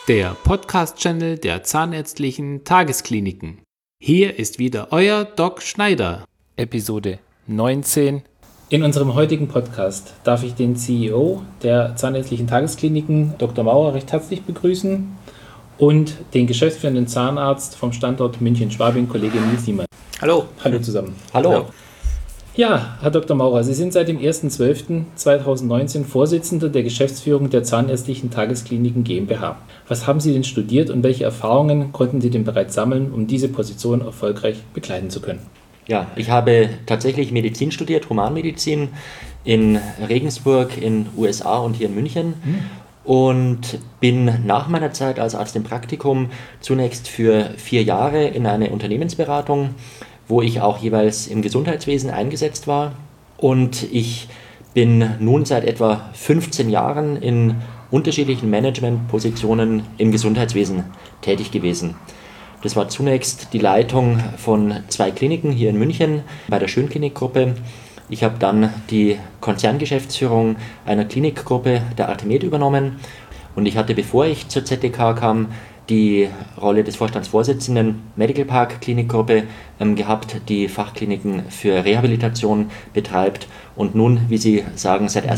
der Podcast-Channel der Zahnärztlichen Tageskliniken. Hier ist wieder euer Doc Schneider. Episode 19. In unserem heutigen Podcast darf ich den CEO der Zahnärztlichen Tageskliniken, Dr. Maurer, recht herzlich begrüßen und den geschäftsführenden Zahnarzt vom Standort München-Schwabing, Kollege Nils Niemann. Hallo. Hallo zusammen. Hallo. Ja, Herr Dr. Maurer, Sie sind seit dem 1.12.2019 Vorsitzender der Geschäftsführung der Zahnärztlichen Tageskliniken GmbH. Was haben Sie denn studiert und welche Erfahrungen konnten Sie denn bereits sammeln, um diese Position erfolgreich bekleiden zu können? Ja, ich habe tatsächlich Medizin studiert, Humanmedizin in Regensburg in USA und hier in München und bin nach meiner Zeit als Arzt im Praktikum zunächst für 4 Jahre in eine Unternehmensberatung, wo ich auch jeweils im Gesundheitswesen eingesetzt war. Und ich bin nun seit etwa 15 Jahren in unterschiedlichen Managementpositionen im Gesundheitswesen tätig gewesen. Das war zunächst die Leitung von 2 Kliniken hier in München bei der Schönklinik-Gruppe. Ich habe dann die Konzerngeschäftsführung einer Klinikgruppe der Artemed übernommen. Und ich hatte, bevor ich zur ZDK kam, die Rolle des Vorstandsvorsitzenden Medical Park Klinikgruppe gehabt, die Fachkliniken für Rehabilitation betreibt. Und nun, wie Sie sagen, seit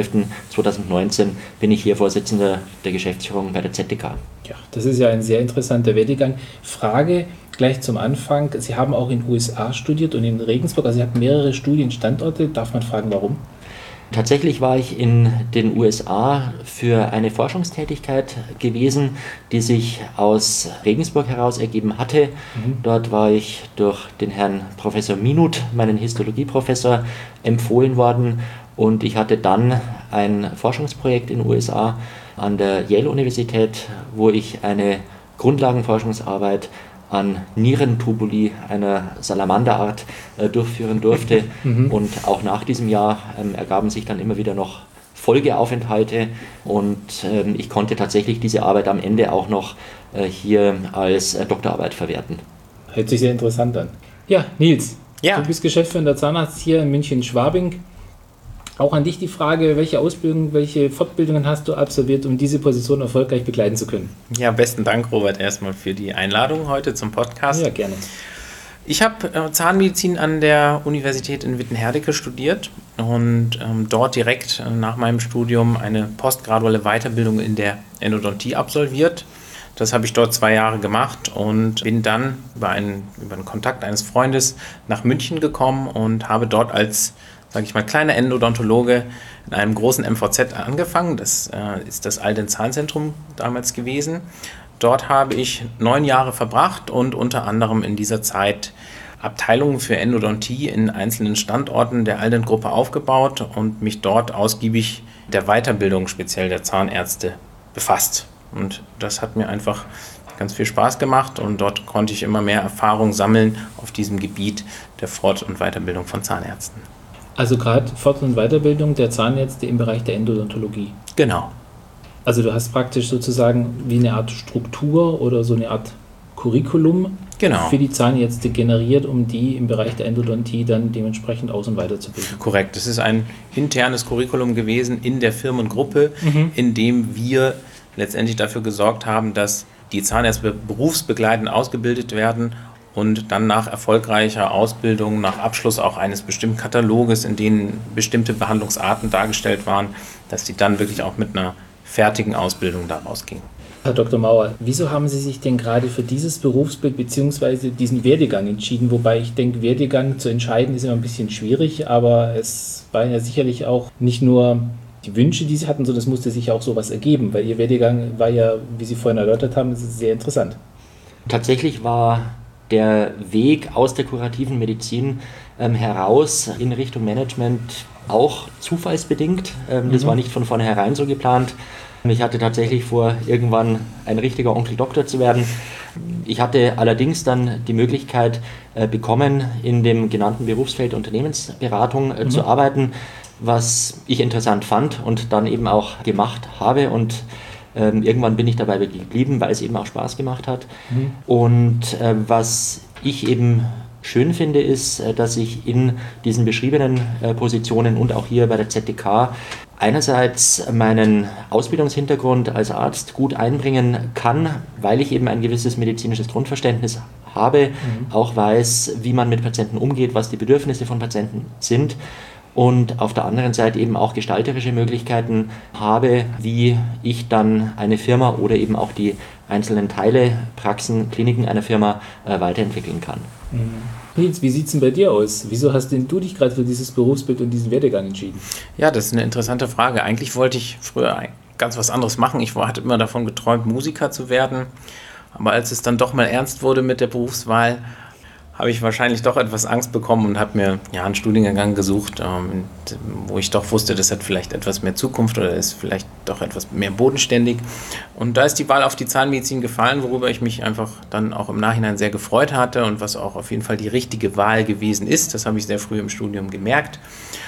1.12.2019 bin ich hier Vorsitzender der Geschäftsführung bei der ZDK. Ja, das ist ja ein sehr interessanter Werdegang. Frage gleich zum Anfang. Sie haben auch in den USA studiert und in Regensburg, also Sie hatten mehrere Studienstandorte. Darf man fragen, warum? Tatsächlich war ich in den USA für eine Forschungstätigkeit gewesen, die sich aus Regensburg heraus ergeben hatte. Dort war ich durch den Herrn Professor Minut, meinen Histologieprofessor, empfohlen worden und ich hatte dann ein Forschungsprojekt in den USA an der Yale-Universität, wo ich eine Grundlagenforschungsarbeit an Nierentubuli einer Salamanderart durchführen durfte. Und auch nach diesem Jahr ergaben sich dann immer wieder noch Folgeaufenthalte und ich konnte tatsächlich diese Arbeit am Ende auch noch hier als Doktorarbeit verwerten. Hört sich sehr interessant an. Ja, Nils, Ja. Du bist geschäftsführender Zahnarzt hier in München-Schwabing. Auch an dich die Frage, welche Ausbildung, welche Fortbildungen hast du absolviert, um diese Position erfolgreich bekleiden zu können? Ja, besten Dank, Robert, erstmal für die Einladung heute zum Podcast. Ja, gerne. Ich habe Zahnmedizin an der Universität in Wittenherdecke studiert und dort direkt nach meinem Studium eine postgraduelle Weiterbildung in der Endodontie absolviert. Das habe ich dort 2 Jahre gemacht und bin dann über einen Kontakt eines Freundes nach München gekommen und habe dort als, sage ich mal, kleiner Endodontologe in einem großen MVZ angefangen. Das ist das Alden Zahnzentrum damals gewesen. Dort habe ich 9 Jahre verbracht und unter anderem in dieser Zeit Abteilungen für Endodontie in einzelnen Standorten der Alden-Gruppe aufgebaut und mich dort ausgiebig der Weiterbildung speziell der Zahnärzte befasst. Und das hat mir einfach ganz viel Spaß gemacht und dort konnte ich immer mehr Erfahrung sammeln auf diesem Gebiet der Fort- und Weiterbildung von Zahnärzten. Also gerade Fort- und Weiterbildung der Zahnärzte im Bereich der Endodontologie. Genau. Also du hast praktisch sozusagen wie eine Art Struktur oder so eine Art Curriculum für die Zahnärzte generiert, um die im Bereich der Endodontie dann dementsprechend aus- und weiterzubilden. Korrekt. Das ist ein internes Curriculum gewesen in der Firmengruppe, in dem wir letztendlich dafür gesorgt haben, dass die Zahnärzte berufsbegleitend ausgebildet werden und dann nach erfolgreicher Ausbildung, nach Abschluss auch eines bestimmten Kataloges, in denen bestimmte Behandlungsarten dargestellt waren, dass die dann wirklich auch mit einer fertigen Ausbildung da rausgingen. Herr Dr. Maurer, wieso haben Sie sich denn gerade für dieses Berufsbild bzw. diesen Werdegang entschieden? Wobei ich denke, Werdegang zu entscheiden ist immer ein bisschen schwierig, aber es waren ja sicherlich auch nicht nur die Wünsche, die Sie hatten, sondern es musste sich auch sowas ergeben, weil Ihr Werdegang war ja, wie Sie vorhin erläutert haben, sehr interessant. Tatsächlich war der Weg aus der kurativen Medizin heraus in Richtung Management auch zufallsbedingt. Das war nicht von vornherein so geplant. Ich hatte tatsächlich vor, irgendwann ein richtiger Onkel Doktor zu werden. Ich hatte allerdings dann die Möglichkeit bekommen, in dem genannten Berufsfeld Unternehmensberatung zu arbeiten, was ich interessant fand und dann eben auch gemacht habe. Und irgendwann bin ich dabei geblieben, weil es eben auch Spaß gemacht hat. Und was ich eben schön finde, ist, dass ich in diesen beschriebenen Positionen und auch hier bei der ZDK einerseits meinen Ausbildungshintergrund als Arzt gut einbringen kann, weil ich eben ein gewisses medizinisches Grundverständnis habe, auch weiß, wie man mit Patienten umgeht, was die Bedürfnisse von Patienten sind und auf der anderen Seite eben auch gestalterische Möglichkeiten habe, wie ich dann eine Firma oder eben auch die einzelnen Teile, Praxen, Kliniken einer Firma weiterentwickeln kann. Nils, wie sieht es denn bei dir aus? Wieso hast denn du dich gerade für dieses Berufsbild und diesen Werdegang entschieden? Ja, das ist eine interessante Frage. Eigentlich wollte ich früher ganz was anderes machen. Ich hatte immer davon geträumt, Musiker zu werden. Aber als es dann doch mal ernst wurde mit der Berufswahl, habe ich wahrscheinlich doch etwas Angst bekommen und habe mir einen Studiengang gesucht, wo ich doch wusste, das hat vielleicht etwas mehr Zukunft oder ist vielleicht doch etwas mehr bodenständig. Und da ist die Wahl auf die Zahnmedizin gefallen, worüber ich mich einfach dann auch im Nachhinein sehr gefreut hatte und was auch auf jeden Fall die richtige Wahl gewesen ist. Das habe ich sehr früh im Studium gemerkt.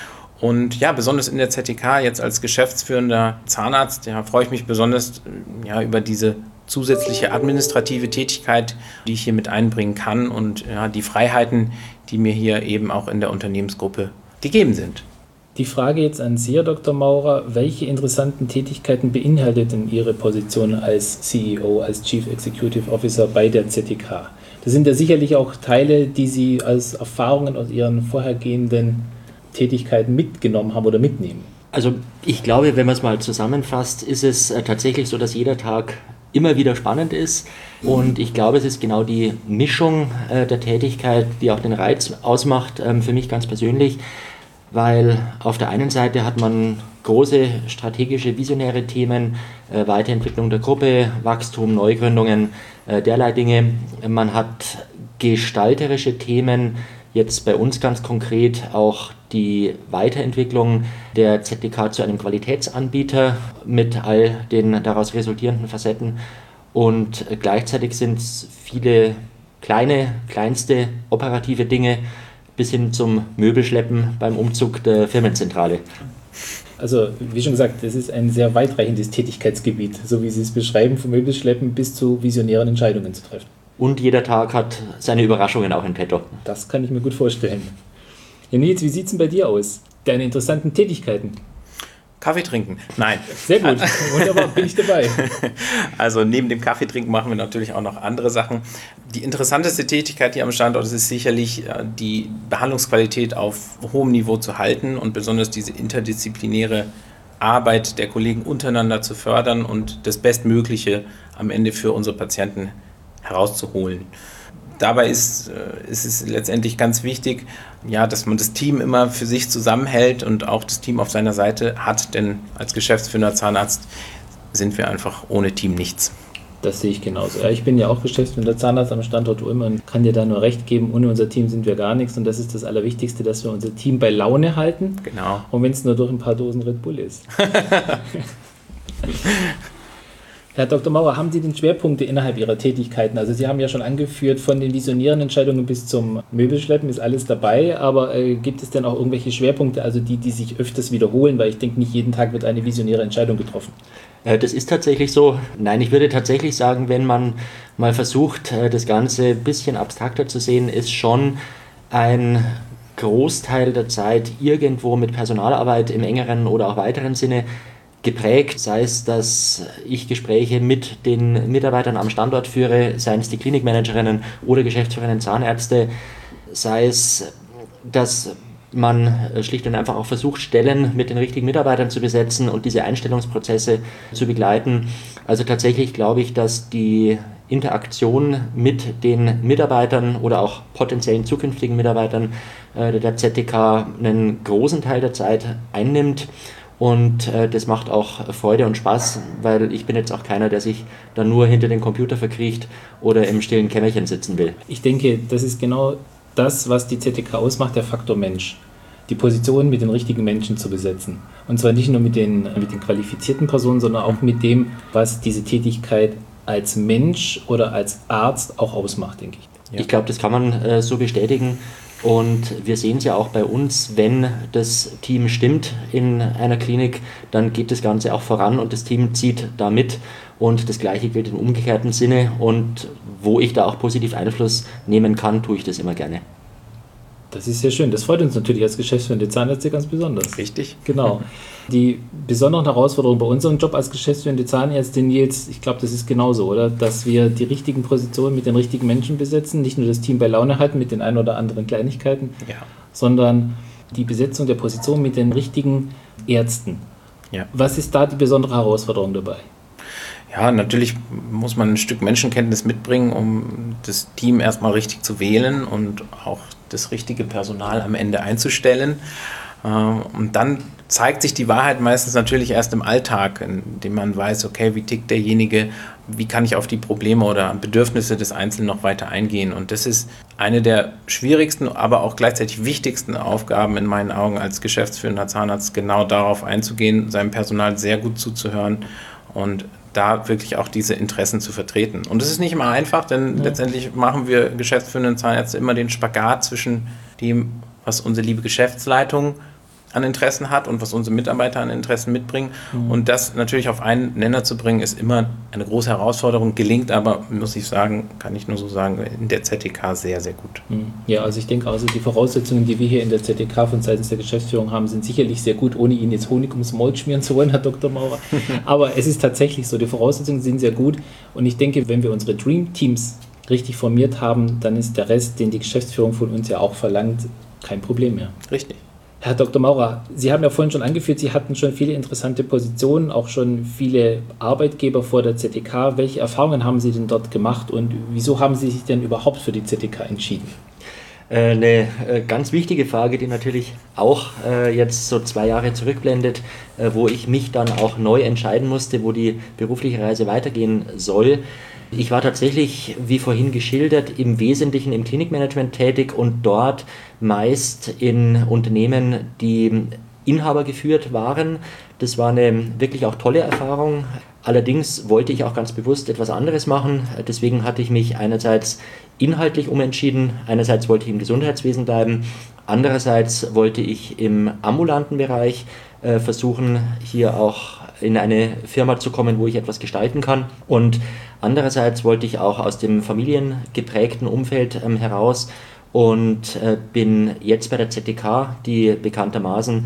Und ja, besonders in der ZDK, jetzt als geschäftsführender Zahnarzt, freue ich mich besonders über diese zusätzliche administrative Tätigkeit, die ich hier mit einbringen kann und die Freiheiten, die mir hier eben auch in der Unternehmensgruppe gegeben sind. Die Frage jetzt an Sie, Herr Dr. Maurer, welche interessanten Tätigkeiten beinhaltet denn Ihre Position als CEO, als Chief Executive Officer bei der ZDK? Das sind ja sicherlich auch Teile, die Sie als Erfahrungen aus Ihren vorhergehenden Tätigkeiten mitgenommen haben oder mitnehmen. Also ich glaube, wenn man es mal zusammenfasst, ist es tatsächlich so, dass jeder Tag immer wieder spannend ist und ich glaube, es ist genau die Mischung der Tätigkeit, die auch den Reiz ausmacht, für mich ganz persönlich, weil auf der einen Seite hat man große strategische, visionäre Themen, Weiterentwicklung der Gruppe, Wachstum, Neugründungen, derlei Dinge. Man hat gestalterische Themen, jetzt bei uns ganz konkret auch die Weiterentwicklung der ZDK zu einem Qualitätsanbieter mit all den daraus resultierenden Facetten. Und gleichzeitig sind es viele kleinste operative Dinge bis hin zum Möbelschleppen beim Umzug der Firmenzentrale. Also, wie schon gesagt, das ist ein sehr weitreichendes Tätigkeitsgebiet, so wie Sie es beschreiben, vom Möbelschleppen bis zu visionären Entscheidungen zu treffen. Und jeder Tag hat seine Überraschungen auch in petto. Das kann ich mir gut vorstellen. Ja, Nils, wie sieht es denn bei dir aus? Deine interessanten Tätigkeiten? Kaffee trinken? Nein. Sehr gut, wunderbar, bin ich dabei. Also neben dem Kaffee trinken machen wir natürlich auch noch andere Sachen. Die interessanteste Tätigkeit hier am Standort ist sicherlich, die Behandlungsqualität auf hohem Niveau zu halten und besonders diese interdisziplinäre Arbeit der Kollegen untereinander zu fördern und das Bestmögliche am Ende für unsere Patienten herauszuholen. Dabei ist es letztendlich ganz wichtig, dass man das Team immer für sich zusammenhält und auch das Team auf seiner Seite hat, denn als geschäftsführender Zahnarzt sind wir einfach ohne Team nichts. Das sehe ich genauso. Ja, ich bin ja auch geschäftsführender Zahnarzt am Standort Ulm und kann dir da nur recht geben, ohne unser Team sind wir gar nichts und das ist das Allerwichtigste, dass wir unser Team bei Laune halten. Genau. Und wenn es nur durch ein paar Dosen Red Bull ist. Herr Dr. Maurer, haben Sie denn Schwerpunkte innerhalb Ihrer Tätigkeiten? Also Sie haben ja schon angeführt, von den visionären Entscheidungen bis zum Möbelschleppen ist alles dabei, aber gibt es denn auch irgendwelche Schwerpunkte, also die sich öfters wiederholen? Weil ich denke, nicht jeden Tag wird eine visionäre Entscheidung getroffen. Das ist tatsächlich so. Nein, ich würde tatsächlich sagen, wenn man mal versucht, das Ganze ein bisschen abstrakter zu sehen, ist schon ein Großteil der Zeit irgendwo mit Personalarbeit im engeren oder auch weiteren Sinne geprägt, sei es, dass ich Gespräche mit den Mitarbeitern am Standort führe, seien es die Klinikmanagerinnen oder geschäftsführenden Zahnärzte, sei es, dass man schlicht und einfach auch versucht, Stellen mit den richtigen Mitarbeitern zu besetzen und diese Einstellungsprozesse zu begleiten. Also tatsächlich glaube ich, dass die Interaktion mit den Mitarbeitern oder auch potenziellen zukünftigen Mitarbeitern der ZDK einen großen Teil der Zeit einnimmt. Und das macht auch Freude und Spaß, weil ich bin jetzt auch keiner, der sich dann nur hinter den Computer verkriecht oder im stillen Kämmerchen sitzen will. Ich denke, das ist genau das, was die ZDK ausmacht, der Faktor Mensch. Die Position mit den richtigen Menschen zu besetzen. Und zwar nicht nur mit den qualifizierten Personen, sondern auch mit dem, was diese Tätigkeit als Mensch oder als Arzt auch ausmacht, denke ich. Ja. Ich glaube, das kann man so bestätigen. Und wir sehen es ja auch bei uns, wenn das Team stimmt in einer Klinik, dann geht das Ganze auch voran und das Team zieht da mit. Und das Gleiche gilt im umgekehrten Sinne. Und wo ich da auch positiv Einfluss nehmen kann, tue ich das immer gerne. Das ist sehr schön. Das freut uns natürlich als geschäftsführende Zahnärzte ganz besonders. Richtig. Genau. Die besonderen Herausforderungen bei unserem Job als geschäftsführende Zahnärztin, Nils, ich glaube, das ist genauso, oder? Dass wir die richtigen Positionen mit den richtigen Menschen besetzen, nicht nur das Team bei Laune halten mit den ein oder anderen Kleinigkeiten, sondern die Besetzung der Position mit den richtigen Ärzten. Ja. Was ist da die besondere Herausforderung dabei? Ja, natürlich muss man ein Stück Menschenkenntnis mitbringen, um das Team erstmal richtig zu wählen und auch das richtige Personal am Ende einzustellen. Und dann zeigt sich die Wahrheit meistens natürlich erst im Alltag, indem man weiß, okay, wie tickt derjenige, wie kann ich auf die Probleme oder Bedürfnisse des Einzelnen noch weiter eingehen. Und das ist eine der schwierigsten, aber auch gleichzeitig wichtigsten Aufgaben in meinen Augen als geschäftsführender Zahnarzt, genau darauf einzugehen, seinem Personal sehr gut zuzuhören und da wirklich auch diese Interessen zu vertreten. Und das ist nicht immer einfach, denn letztendlich machen wir geschäftsführenden Zahnärzte immer den Spagat zwischen dem, was unsere liebe Geschäftsleitung an Interessen hat und was unsere Mitarbeiter an Interessen mitbringen. Und das natürlich auf einen Nenner zu bringen, ist immer eine große Herausforderung, gelingt aber, muss ich sagen, kann ich nur so sagen, in der ZTK sehr, sehr gut. Ja, also ich denke, also die Voraussetzungen, die wir hier in der ZTK von seitens der Geschäftsführung haben, sind sicherlich sehr gut, ohne Ihnen jetzt Honig ums Maul schmieren zu wollen, Herr Dr. Maurer. Aber es ist tatsächlich so, die Voraussetzungen sind sehr gut und ich denke, wenn wir unsere Dream Teams richtig formiert haben, dann ist der Rest, den die Geschäftsführung von uns ja auch verlangt, kein Problem mehr. Richtig. Herr Dr. Maurer, Sie haben ja vorhin schon angeführt, Sie hatten schon viele interessante Positionen, auch schon viele Arbeitgeber vor der ZTK. Welche Erfahrungen haben Sie denn dort gemacht und wieso haben Sie sich denn überhaupt für die ZTK entschieden? Eine ganz wichtige Frage, die natürlich auch jetzt so 2 Jahre zurückblendet, wo ich mich dann auch neu entscheiden musste, wo die berufliche Reise weitergehen soll. Ich war tatsächlich, wie vorhin geschildert, im Wesentlichen im Klinikmanagement tätig und dort meist in Unternehmen, die Inhaber geführt waren. Das war eine wirklich auch tolle Erfahrung. Allerdings wollte ich auch ganz bewusst etwas anderes machen. Deswegen hatte ich mich einerseits inhaltlich umentschieden. Einerseits wollte ich im Gesundheitswesen bleiben. Andererseits wollte ich im ambulanten Bereich versuchen, hier auch in eine Firma zu kommen, wo ich etwas gestalten kann. Und andererseits wollte ich auch aus dem familiengeprägten Umfeld heraus und bin jetzt bei der ZTK, die bekanntermaßen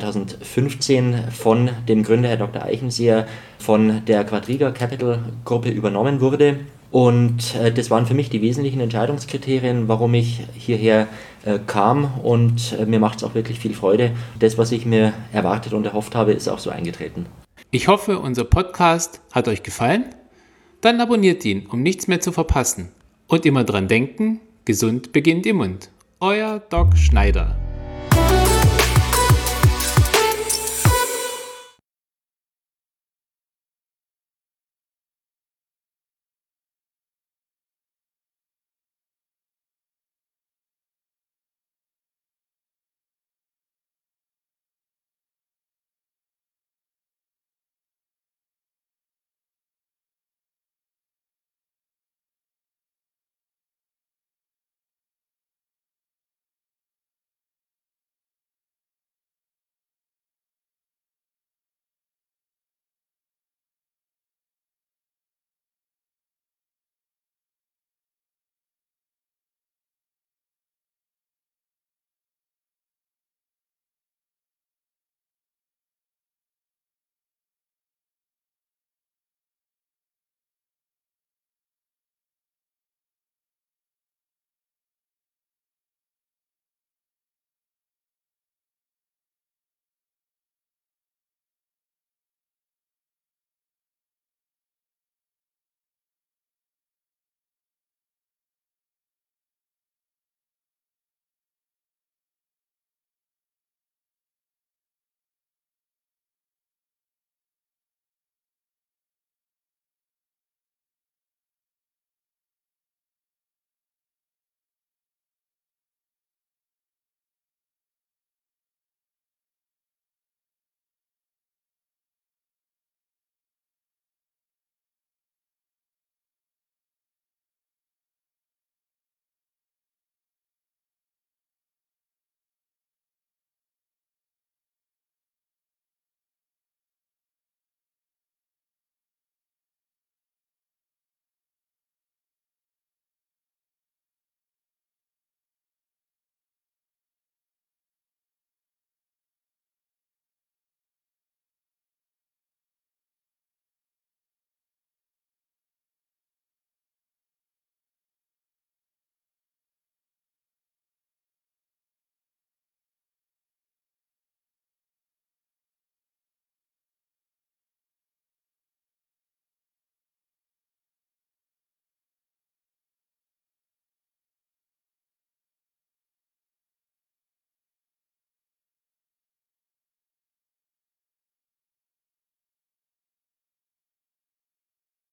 2015 von dem Gründer, Herr Dr. Eichenseher, von der Quadriga Capital Gruppe übernommen wurde. Und das waren für mich die wesentlichen Entscheidungskriterien, warum ich hierher kam und mir macht es auch wirklich viel Freude. Das, was ich mir erwartet und erhofft habe, ist auch so eingetreten. Ich hoffe, unser Podcast hat euch gefallen. Dann abonniert ihn, um nichts mehr zu verpassen. Und immer dran denken, gesund beginnt im Mund. Euer Doc Schneider.